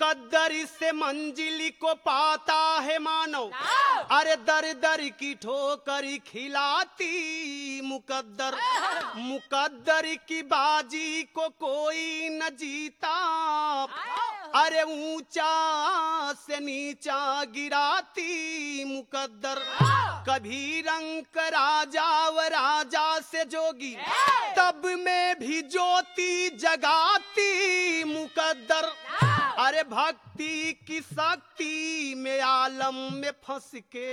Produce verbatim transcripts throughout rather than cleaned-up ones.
मुकद्दर से मंजिल को पाता है मानव, अरे दर दर की ठोकर खिलाती मुकद्दर। मुकद्दर की बाजी को कोई न जीता, अरे ऊंचा से नीचा गिराती मुकद्दर। कभी रंक राजा व राजा से जोगी, तब में भी ज्योति जगाती मुकद्दर। अरे भक्ति की शक्ति में आलम में फंस के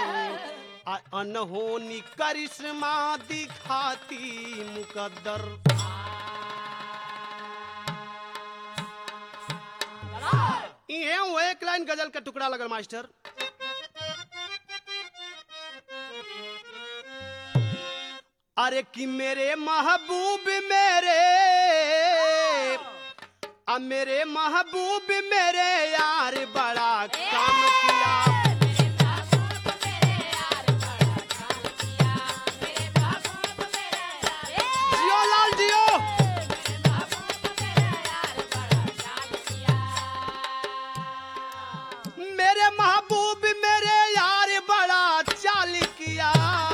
अनहोनी करिश्मा दिखाती मुकद्दर। ये वो एक लाइन गजल का टुकड़ा लगल मास्टर। अरे कि मेरे महबूब मेरे अब मेरे महबूब मेरे यार बड़ा काम किया। जियो लाल जियो। मेरे महबूब मेरे यार बड़ा चाल किया।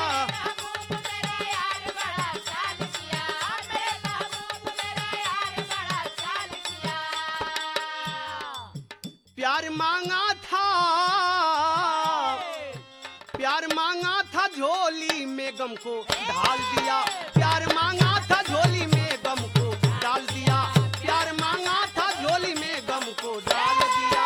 प्यार मांगा था, प्यार मांगा था झोली में गम को ढाल दिया। प्यार मांगा था झोली में गम को डाल दिया। प्यार मांगा था झोली में गम को डाल दिया।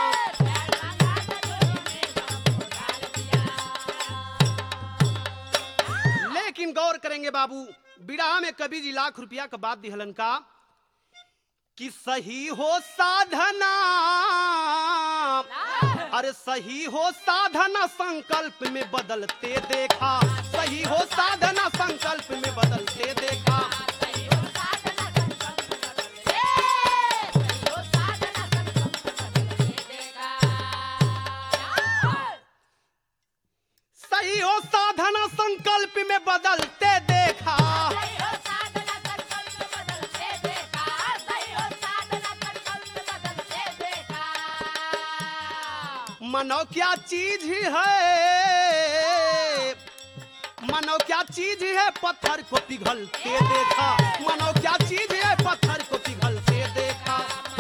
लेकिन गौर करेंगे बाबू, बिरहा में कवि जी लाख रुपया का बात दिहलन का कि सही हो साधना, अरे सही हो साधना संकल्प में बदलते देखा। सही हो साधना संकल्प में बदलते देखा। सही हो साधना संकल्प में बदलते देखा। मनो क्या चीज है, मनो क्या चीज है पत्थर को पिघलते देखा। मनो क्या चीज है पत्थर को पिघलते देखा।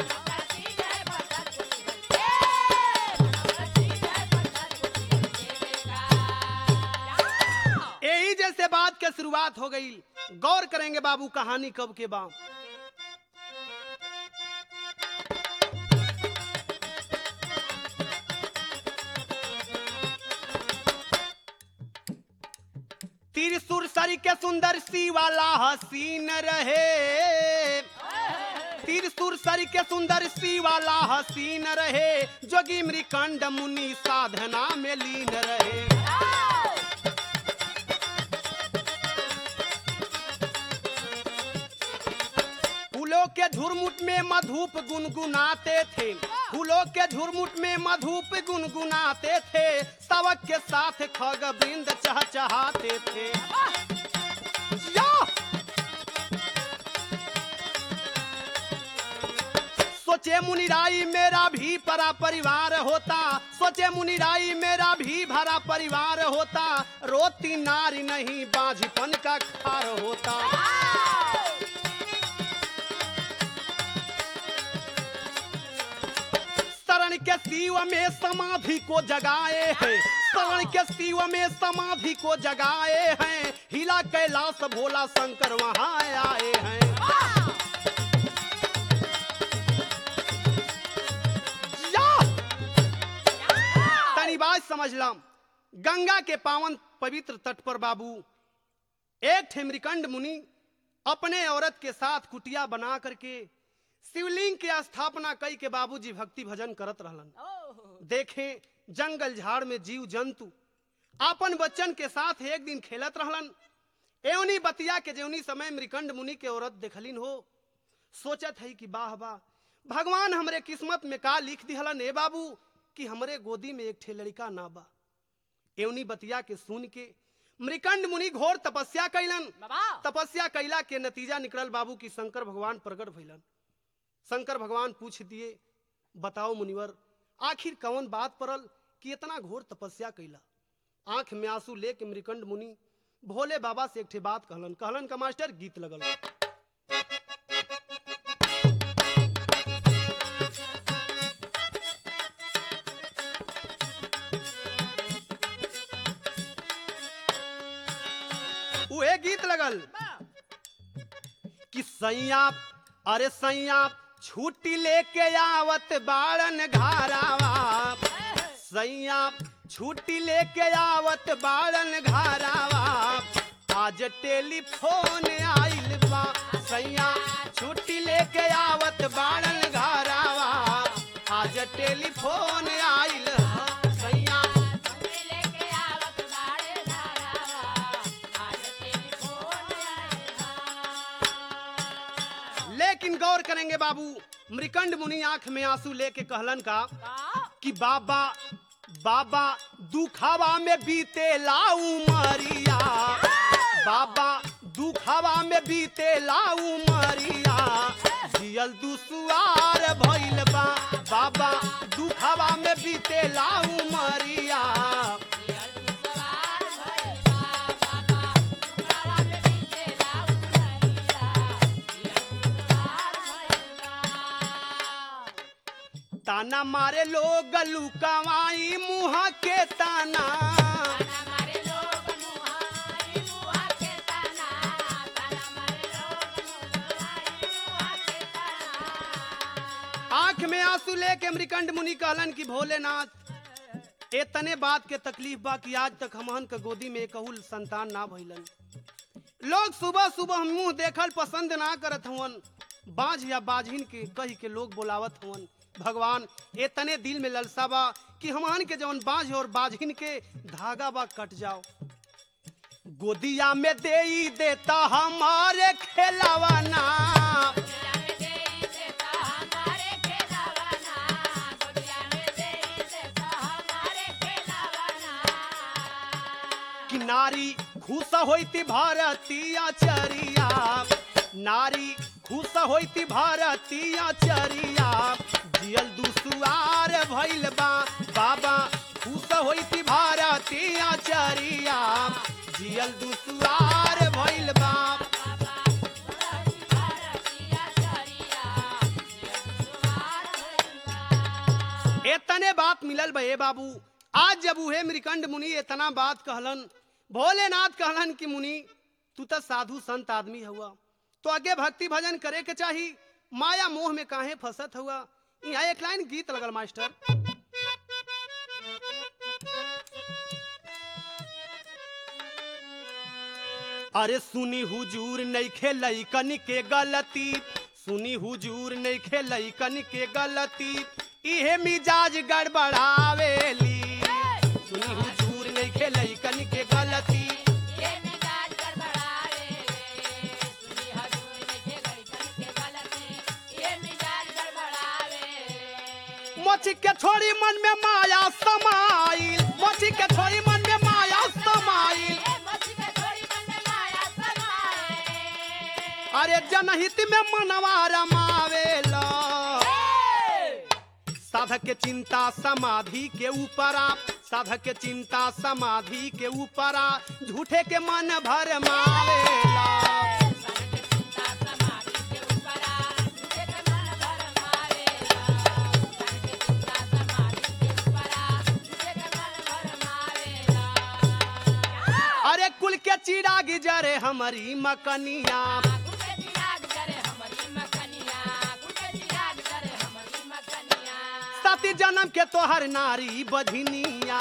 यही जैसे बात की शुरुआत हो गई। गौर करेंगे बाबू कहानी कब के बाद। त्रिशूर सरी के सुंदर सी वाला हसीन रहे। त्रिशूर सरी के सुंदर सी वाला हसीन रहे। जोगी मृकंड मुनि साधना में लीन रहे। फूलों के झुरमुट में मधुप गुनगुनाते थे। फूलों के झुरमुट में मधुप गुनगुनाते थे। सबक के साथ खग वृंद चहचहाते थे। सोचे मुनिराई मेरा भी भरा परिवार होता। सोचे मुनिराई मेरा भी भरा परिवार होता। रोती नारी नहीं बाझपन का खार होता। शरण के शिव में समाधि को जगाए हैं। शरण के शिव में समाधि को जगाए हैं। हिला कैलाश भोला शंकर वहां आए हैं। तनी बात समझ ला। गंगा के पावन पवित्र तट पर बाबू एक ठेमरिकंड मुनि अपने औरत के साथ कुटिया बना करके शिवलिंग के स्थापना कई के बाबूजी भक्ति भजन करत रहलन। देखे जंगल झाड़ में जीव जंतु अपन बच्चन के साथ एक दिन खेलत रहलन। एवनी बतिया के जेवनी समय मृकंड मुनि के औरत देखलिन हो। सोचत है कि वाह वाह भगवान हमरे किस्मत में का लिख दिहलन ए बाबू कि हमरे गोदी में एक ठे लड़का ना बा। एवनी बतिया के सुन के मृकंड मुनि घोर तपस्या कैलन। तपस्या कैला के नतीजा निकलल बाबू की शंकर भगवान प्रकट भइलन। शंकर भगवान पूछ दिए बताओ मुनिवर, आखिर कौन बात परल कि इतना घोर तपस्या कैला? आंख में आंसू लेके मृकंड मुनि भोले बाबा से एक ठे बात कहलन। कहलन का मास्टर गीत लगल। उहे गीत लगल कि सैया, अरे सैया छुट्टी लेके आवत बाड़न घरावा, सैया छुट्टी लेके आवत बाड़न घरावा, आज टेलीफोन आइल बा, सैया छुट्टी लेके आवत बाड़न घरावा, आज टेलीफोन आइल सैया। लेकिन गौर करेंगे बाबू, मृकंड मुनि आंख में आंसू लेके कहलन का कि बाबा बाबा दुखावा में बीते लाऊ मरिया, बाबा दुखावा में बीते लाऊ मरिया, जियल दुसुआर भइल बा, बाबा दुखावा में बीते लाऊ मरिया। ताना मारे लोग लुकावाई मुँह के ताना, आंख में आंसू लेके मृकंड मुनि कहलन कि भोलेनाथ, इतने बात के तकलीफ बा कि आज तक हमहन के गोदी में कहूल संतान ना भइलन। लोग सुबह सुबह मुंह देखल पसंद ना करत हवन, बाझ या बाझिन के कही के लोग बोलावत हवन। भगवान इतने दिल में ललसा बा कि हमहन के जवन बाझ और बाझिन के धागा बा कट जाओ, गोदिया में दे ही देता हमारे खेलावाना, कि नारी खुश होती भारतीय चरिया, नारी खुश होती भारतीय चरिया, जियल दुसुआर भइल बा, बाबा खुश होती भारतीय चरिया, जियल दुसुआर भइल बा। इतने बात मिलल बे बाबू। आज जब उहे मृकंड मुनि इतना बात कहलन, भोलेनाथ कहलन कि मुनि तू तो साधु संत आदमी हुआ, तो आगे भक्ति भजन करे के चाही, माया मोह में काहे फंसत हुआ। यहाँ एक लाइन गीत लगल मास्टर, अरे सुनी हुजूर नहीं खेलई कन के गलती, सुनी हुजूर नहीं खेलई कन के गलती, इहे मिजाज गड़बड़ावेली, सुनी हुजूर नहीं खेलई कन के गलती, मोची के छोड़ी मन में माया समाइल, मोची के छोड़ी मन में माया समाइल, अरे जनहित में मनवा रमावेला, साधक के चिंता समाधि के ऊपरा, साधक के चिंता समाधि के ऊपरा, झूठे के मन भर मावेला, अरे कुल के चिराग जरे हमारी मकनिया, सती जन्म के तोहर नारी बधिनिया,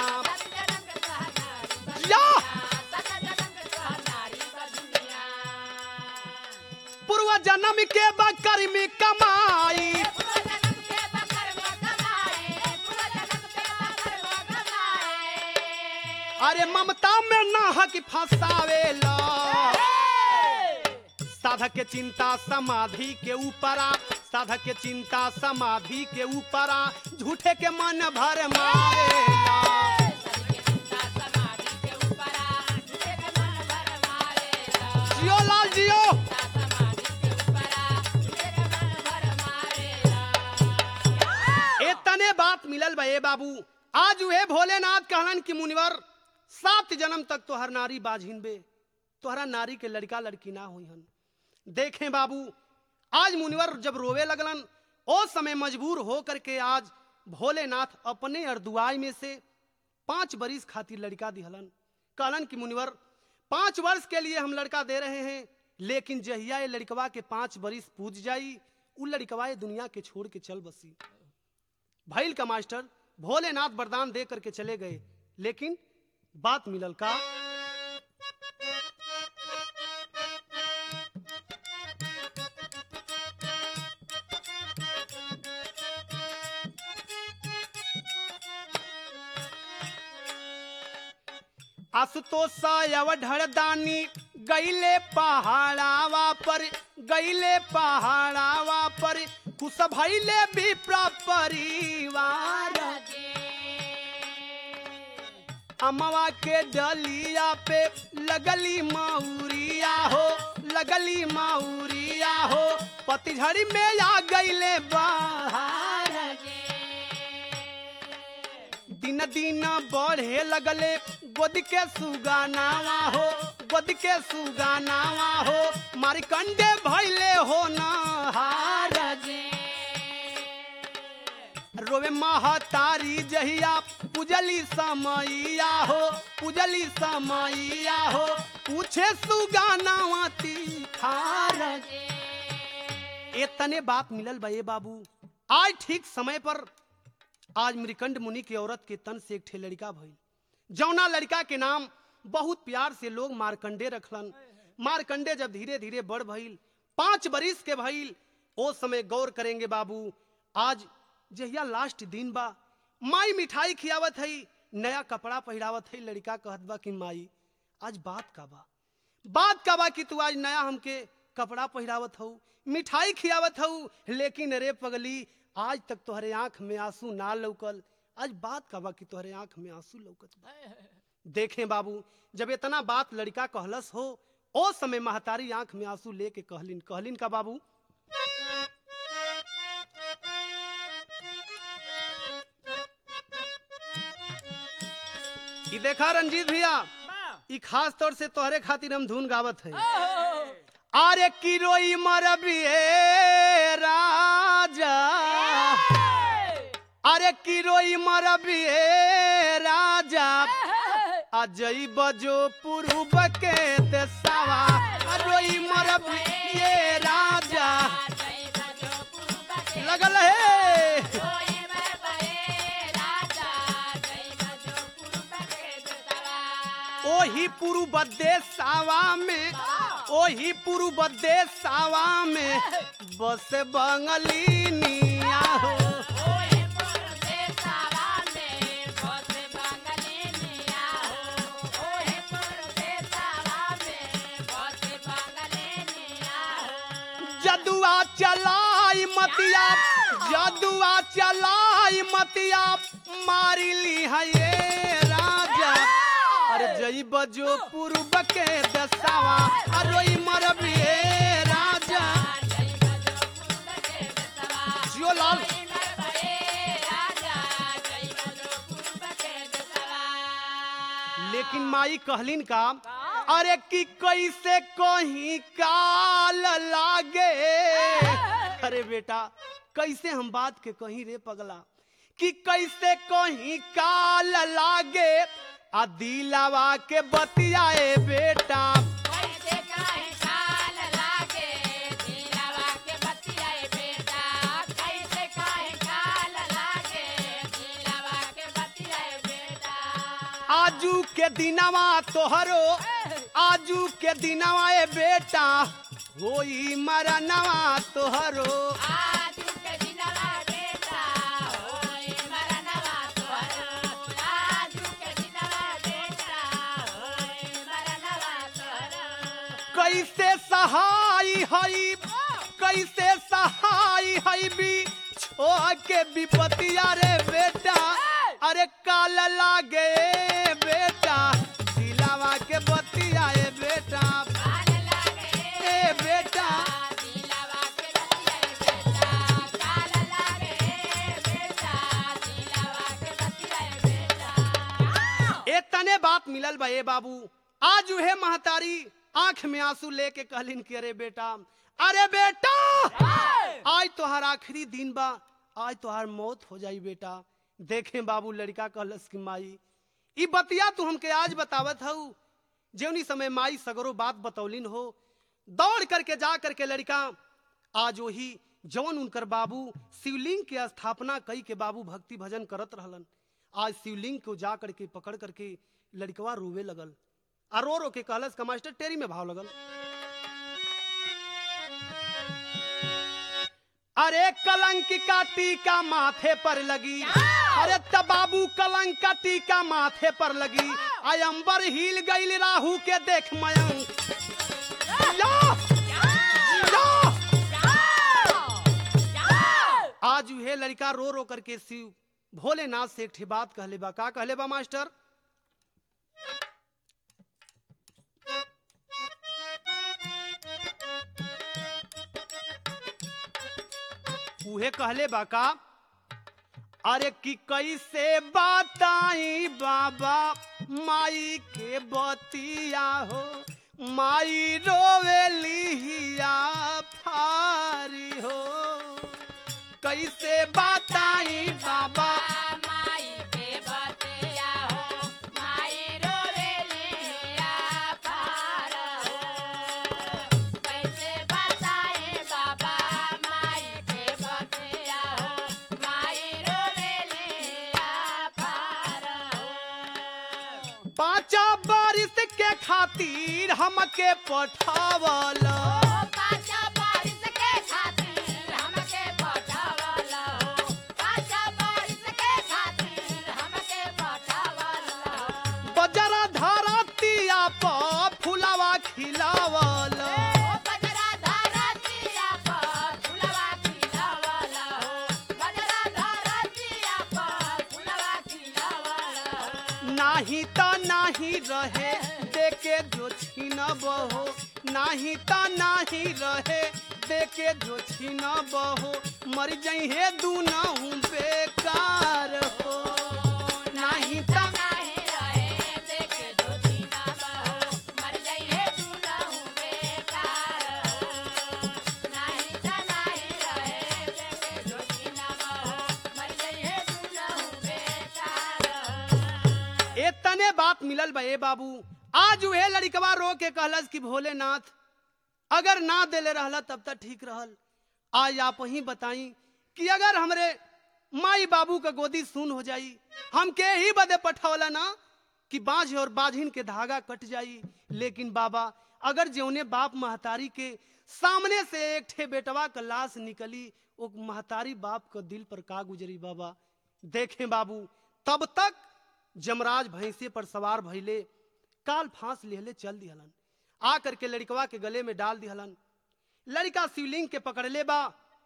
पूर्व जन्म के बकर में कमाई, अरे ममता में नाहक फंसावेला, साधक के चिंता समाधि के ऊपरा, साधक के चिंता समाधि के ऊपरा, झूठे के मन भर मारेला, जियो लाल जियो। मिलल बा ए बाबू। आज वे भोलेनाथ कहलन कि मुनिवर सात जन्म तक तोहर नारी बाझिन बे, तोहरा नारी के लड़का लड़की ना हुई हन। देखें बाबू, आज मुनिवर जब रोवे लगलन ओ समय मजबूर हो करके आज भोलेनाथ अपने अर्दुआई में से पांच बरिस खातिर लड़का दिहलन। कहलन कि मुनिवर पांच वर्ष के लिए हम लड़का दे रहे हैं, लेकिन जहिया ये लड़कवा के पांच बरिस पूज जाई उ लड़कवा ये दुनिया के छोड़ के चल बसी। भैल का मास्टर भोलेनाथ वरदान दे करके चले गए, लेकिन बात मिलल का आशुतोष ढड़दानी गईले पहाड़ावा पर, गईले पहाड़ावा पर खुश भइले विप्र परिवार। अमवा के डलिया पे लगली मऊरिया हो, लगली मऊरिया हो, पतझड़ी में आ गईले बहार। दिन दिन बढ़े लगले गोद के सुगानावा हो, गोद के सुगानावा हो, मारकंडे भइले हो नहार। रोवे महतारी जहिया पूजली समैया हो, पूजली समैया हो, पूछे सुगानावा तीखार। इतने बात मिलल बा ए बाबू। आज ठीक समय पर आज मृकंड मुनि की औरत के तन से एक ठे लड़का भइल, जौना लड़का के नाम बहुत प्यार से लोग मारकंडे रखलन। मारकंडे जब धीरे धीरे बड़ भइल, पांच बरिस के भइल, ओ समय गौर करेंगे बाबू। आज जहिया लास्ट दिन बा, माई मिठाई खियावत है, नया कपड़ा पहिरावत है। लड़का कहत बा कि माई आज बात का बा, बात का बा कि तू आज नया हमके कपड़ा पहिरावत हऊ, मिठाई खियावत हऊ, लेकिन अरे पगली आज तक तोहरे आंख में आंसू ना लौकल। आज बात का बा कि तोहरे आंख में आंसू लौकत बा। देखें बाबू, जब इतना बात लड़का कहलस हो, ओ समय महतारी आंख में आंसू लेके कहलिन, कहलिन का बाबू ई देखा रंजीत भैया, ई खास तौर से तोहरे खातिर हम धुन गावत है। अरे किरोई मरबिए राजा, अरे किरोई मरबिए राजा, अजई बजो पुरुब के देसावा। अरोई मरबिए राजा लगल है, ओही पूर्व देसावा में, ओही पूर्व देसावा में बस बंगलिनिया हो। जदुआ चलाई मतिया, जदुआ चलाई मतिया, मारी ली है ये राजा। अरे जई बजो पूर्व के दसावा, अरोई मरबिए राजा। जियो लाल लेकिन माई कहलिन का, अरे कि कैसे कहीं काल लागे। अरे बेटा कैसे हम बात के कहीं रे पगला, कि कैसे कहीं काल लागे, आ दिलावा के बतियाए बेटा। कैसे कहीं काल लागे, दिलावा के बतियाए बेटा। कैसे कहीं काल लागे, दिलावा के बतियाए बेटा। आजू के दिनवा तोहरो, आजू के दिनवा ए बेटा, होई मरनवा तोहरो। आजू के दिनवा बेटा, होई मरनवा तोहरो। आजू के दिनवा बेटा, होई मरनवा तोहरो। कैसे सहाय हई, कैसे सहाय हई भी छो के विपतिया रे बेटा। अरे काल लागे बेटा, दिलावा के बतिया ए बेटा। काल लागे ए बेटा दिलावा के बतियाए बेटा। काल लागे बेटा, दिलावा बात मिलल बा ए बाबू। आज उहे महतारी आंख में आंसू लेके कहलिन कि अरे बेटा, अरे बेटा, आज तोहार आखिरी दिन बा, आज तोहार मौत हो जाई बेटा। देखे बाबू लड़का कहलस कि माई ई बतिया तू हमके आज बतावत हऊ, जेवनी समय माई सगरो बात बतौलिन हो। दौड़ करके जा करके लड़का आज वही जवन उनकर बाबू शिवलिंग के स्थापना कई के बाबू भक्ति भजन करत रहलन, आज शिवलिंग को जा करके पकड़ करके लड़कवा रोवे लगल। आ रो रो के कहलस का मास्टर टेरी में भाव लगल। अरे कलंक का टीका माथे पर लगी, अरे तब बाबू कलंक का टीका माथे पर लगी, अयंबर हिल गई राहु के देख मयंक। आज उहे लड़का रो रो करके शिव भोलेनाथ से एकठी बात कहले बा। का कहले बा मास्टर? उहे कहले बा का, अरे कि कैसे बताई बाबा माई के बतिया हो, माई रोवेलिया फारी हो। कैसे बताई बाबा माई के बतिया हो, माई रोवेलिया पार हो। कैसे बताए बाबा माई के बतिया हो, माई रोवेलिया पार हो। पाँचा बारिश के खातिर हमके पठावल, पाँचा बारिश के खातिर हमके पठावला हो, पाँचा बारिश के खातिर हमके पठावला हो। बजरा धरतिया पर फुलवा खिलावल, ओ बजरा धरतिया पर फुलवा खिलावला हो, बजरा धरतिया पर फुलवा खिलावला हो। नाही ता नाही रहे देके जो छीनब हो, नाही ता नाही रहे देके जो छीनब हो, मर जइहे दूनहु बेकार हो। नाही ता नाही रहे देखे जो जीना बहो, मर जाइए दूनहु बेकार हो। नाही ता नाही रहे देखे जो जीना बहो, मर जाइए दूनहु बेकार हो। एतने बात मिलल बा ए बाबू। आज उहे लड़कवा रो के कहलस कि भोलेनाथ अगर ना देले रहला तब तक ठीक रहल। आज आप ही बताई कि अगर हमरे माई बाबू का गोदी सुन हो जाई, हमके ही बदे पठौला ना कि बाँझ और बाझिन के धागा कट जाई। लेकिन बाबा अगर जौने बाप महतारी के सामने से एक ठे बेटवा का लाश निकली, वो महतारी बाप का दिल पर का गुजरी बाबा। देखें बाबू तब तक जमराज भैंसे पर सवार भइले, काल फांस लेहले चल दिहलन, आ करके लड़कवा के गले में डाल दिहलन। लड़का शिवलिंग के पकड़ले बा,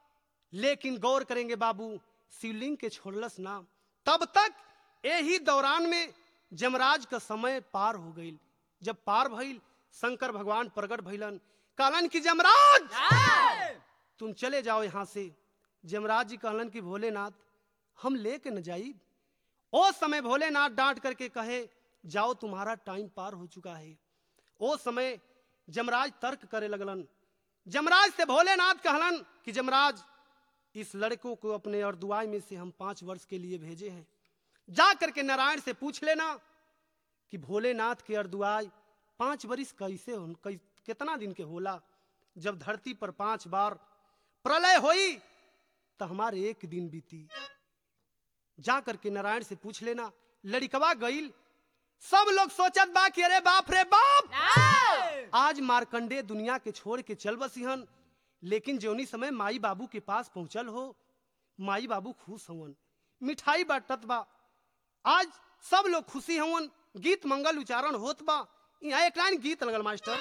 लेकिन गौर करेंगे बाबू शिवलिंग के छोड़लस ना। तब तक यही दौरान में जमराज का समय पार हो गई। जब पार भइल शंकर भगवान प्रकट भइलन, कहलन कि जमराज तुम चले जाओ यहाँ से। जमराज जी कहलन कि भोलेनाथ हम लेके न जाई। ओ समय भोलेनाथ डांट करके कहे जाओ तुम्हारा टाइम पार हो चुका है। ओ समय जमराज तर्क करे लगलन। जमराज से भोलेनाथ कहलन कि जमराज इस लड़कों को अपने अर्दुआई में से हम पांच वर्ष के लिए भेजे हैं, जा करके नारायण से पूछ लेना कि भोलेनाथ के अर्दुआई पांच वर्ष कैसे हो, कै, कितना दिन के होला। जब धरती पर पांच बार प्रलय होई तो हमारे एक दिन बीती। जा करके नारायण से पूछ लेना। लड़कवा गईल। सब लोग सोचत बा कि अरे बाप रे बाप आज मार्कंडे दुनिया के छोड़ के चल बसिहन। लेकिन जौनी समय माई बाबू के पास पहुंचल हो, माई बाबू खुश हवन, मिठाई बांटत बा। आज सब लोग खुशी हवन, गीत मंगल उच्चारण होत बा। यहाँ एक लाइन गीत लगल मास्टर।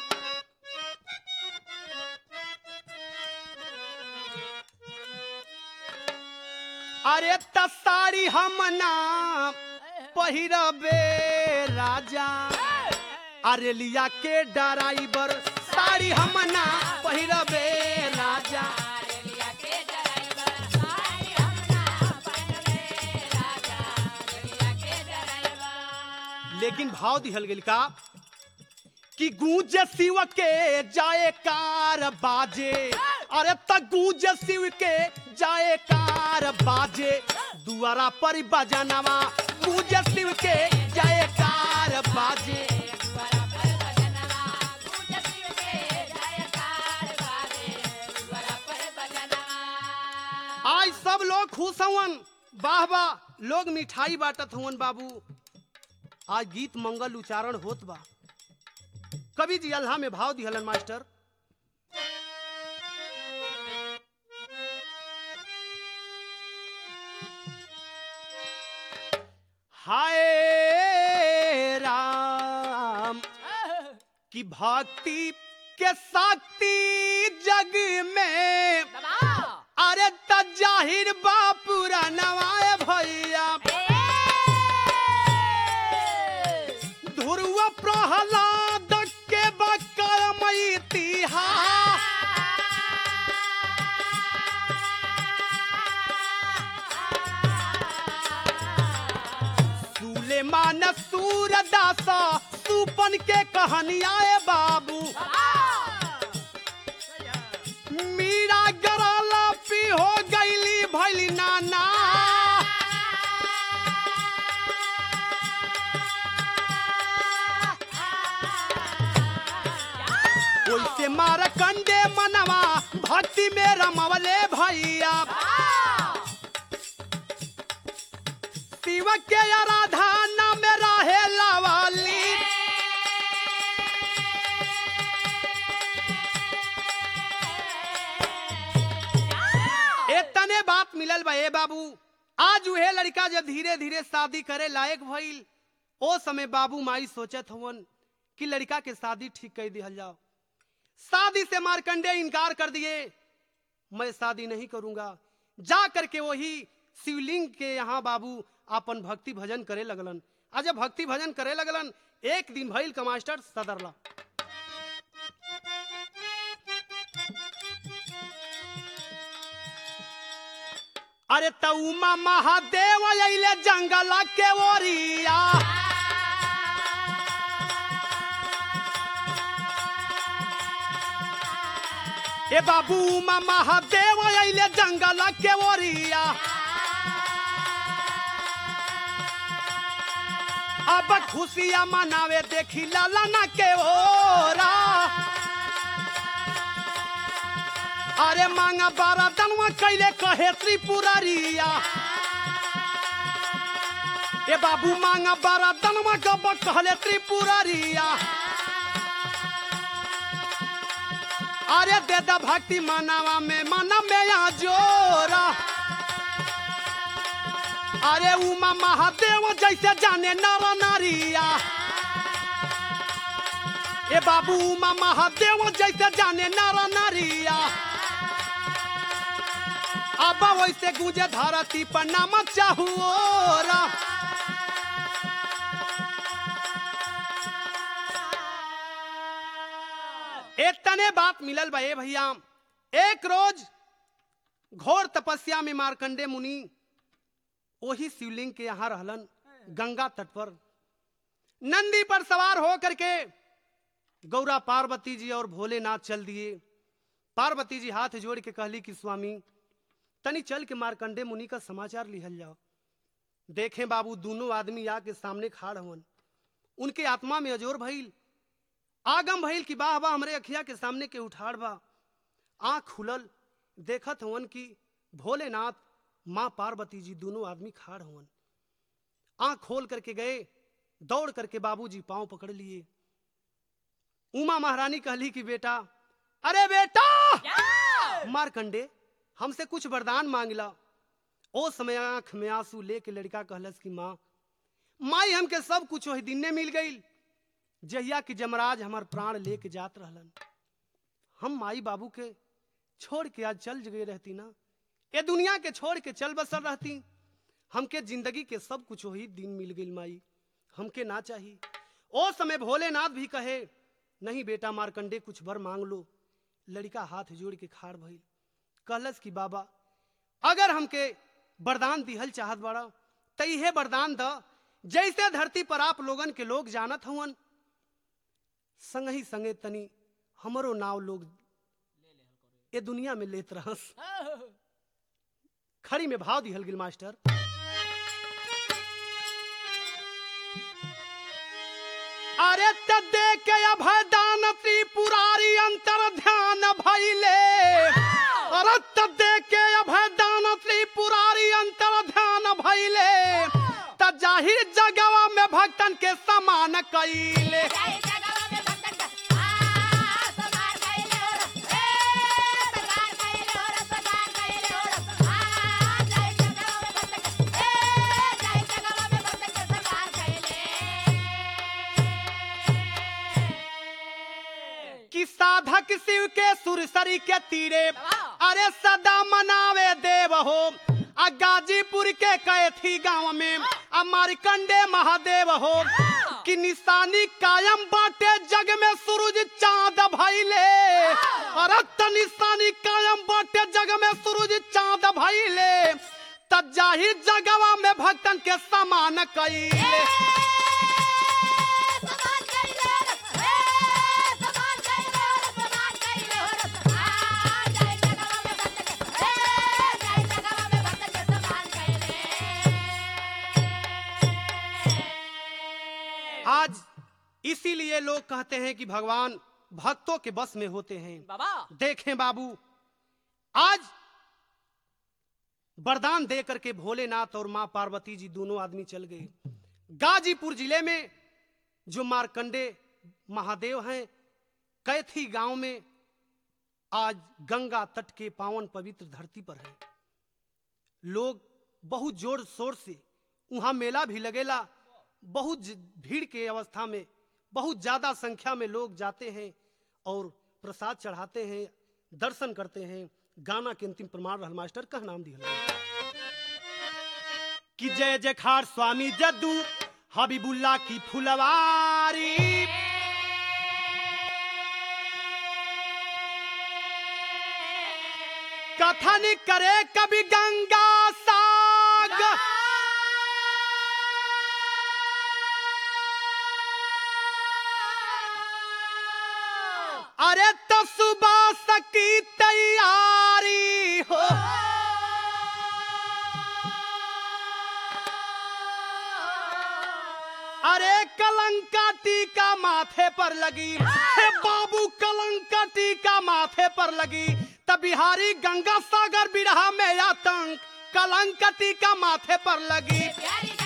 अरे तसारी हम ना पहिरबे राजा, अरे लिया के ड्राइवर साड़ी हम ना पहिरबे राजा। लेकिन भाव दिहल गेल का कि गूंज शिव के जाए कार बाजे, अरे त गूंज शिव के जाए कार बाजे, दुआरा पर बजनवा गूंज शिव के जाए कार बाजे। आज सब लोग खुश हवन, वाह वाह, लोग मिठाई बांटत हवन बाबू। आज गीत मंगल उच्चारण होत बा। कवि जी अल्लाह में भाव दिहलन मास्टर, हाय राम की भक्ति के शक्ति जग में, अरे त जाहिर बापुरा नवाए भैया, ध्रुव प्रहलाद के बकरमई तिहा, सुलेमान सूरदास सुपन के कहानियाए बाबू, मीरा गराला पी हो गईली भैली नाना, ओइसे मार कंडे मनवा भक्ति में रमवले भैया, शिव के आराधना में रहे लवाली, इतने बात मिलल बा ए बाबू। आज उहे लड़का जब धीरे धीरे शादी करे लायक भइल, ओ समय बाबू माई सोचत हवन कि लड़का के शादी ठीक कर दिहल जाओ। शादी से मार्कंडे इनकार कर दिए, मैं शादी नहीं करूंगा। जा करके वही शिवलिंग के यहाँ बाबू अपन भक्ति भजन करे लगलन। आज जब भक्ति भजन करे लगलन, एक दिन भइल का मास्टर सदरला, अरे तउमा महादेव अइले जंगल के ओरिया, ए बाबू मा महादेव अइले जंगल के ओरिया, अब खुशियां मनावे देखी लालना के ओरा, अरे मांगा बारा दनवा कैले कहे त्रिपुरारिया, ए बाबू मांगा बारा दनवा गब कहले त्रिपुरारिया, अरे दे दा भक्ति मनावा में मना में यहाँ जोरा, अरे उमा महादेव जैसे जाने नर नारिया, ए बाबू उमा महादेव जैसे जाने नर नारिया, अब वैसे गुजे धरती पर नाम चाहुओरा, इतने बात मिलल बा ए भैया। एक रोज घोर तपस्या में मार्कंडे मुनि वही शिवलिंग के यहाँ रहलन, गंगा तट पर नंदी पर सवार हो करके गौरा पार्वती जी और भोलेनाथ चल दिए। पार्वती जी हाथ जोड़ के कहली कि स्वामी तनी चल के मार्कंडे मुनि का समाचार लिहल जाओ। देखें बाबू दोनों आदमी आके सामने खाड़ हवन, उनके आत्मा में अजोर भइल, आगम भइल कि वाह वाह हमरे अखिया के सामने के उठाड़ बा। आंख खुलल, देखत हवन कि भोलेनाथ माँ पार्वती जी दोनों आदमी खाड़ हवन। आंख खोल करके गए, दौड़ करके बाबूजी पांव पकड़ लिए। उमा महारानी कहली कि बेटा, अरे बेटा मार्कंडे हमसे कुछ वरदान मांगला। ओ समय आंख में आंसू लेके लड़का कहलस कि माँ माई हमके सब कुछ वही दिन मिल गई जहिया कि जमराज हमार प्राण लेके जात रहलन। हम माई बाबू के छोड़ के आज चल गए रहती ना, ये दुनिया के छोड़ के चल बसर रहती। हमके जिंदगी के सब कुछ वही दिन मिल गई माई, हमके ना चाहिए। ओ समय भोलेनाथ भी कहे नहीं बेटा मार्कंडे कुछ वर मांग लो। लड़का हाथ जोड़ के खाड़ भइल, कहलस कि बाबा अगर हमके वरदान दिहल चाहत बड़ा त इहे वरदान द जैसे धरती पर आप लोगन के लोग जानत हुवन, संग ही संगे तनी हमरो नाव लोग ये दुनिया में लेत रहस। खड़ी में भाव दिहल गिल मास्टर। अरे त दे के अभयदान त्रिपुरारी अंतर ध्यान भइले, अरे त दे के अभयदान त्रिपुरारी अंतर ध्यान भइले, त जाहिर जगवा में भक्तन के समान कइले। साधक शिव के सुरसरी के तीरे अरे सदा मनावे देव हो। आ गाजीपुर के कैथी गांव में अमारकंडे महादेव हो कि निशानी कायम बाटे जग में सूरज चांद भइले। अरे त निशानी कायम बाटे जग में सूरज चांद भइले, त जाहिर जगवा में भक्तन के समान कइले। आज इसीलिए लोग कहते हैं कि भगवान भक्तों के बस में होते हैं। बाबा देखें बाबू, आज वरदान दे करके भोलेनाथ और मां पार्वती जी दोनों आदमी चल गए। गाजीपुर जिले में जो मारकंडे महादेव हैं, कैथी गांव में आज गंगा तट के पावन पवित्र धरती पर है। लोग बहुत जोर शोर से वहां मेला भी लगेला। बहुत भीड़ के अवस्था में बहुत ज्यादा संख्या में लोग जाते हैं और प्रसाद चढ़ाते हैं, दर्शन करते हैं। गाना के अंतिम प्रमाण रहल मास्टर कह नाम दिया कि जय जयखार स्वामी जद्दू हबीबुल्ला की फुलवारी। कथन करे कभी गंगा साग, अरे तो सुबह सकी तैयारी हो। अरे कलंका टीका माथे पर लगी, हे बाबू कलंका टीका माथे पर लगी, तब बिहारी गंगा सागर बिरहा में आतंक कलंका टीका माथे पर लगी।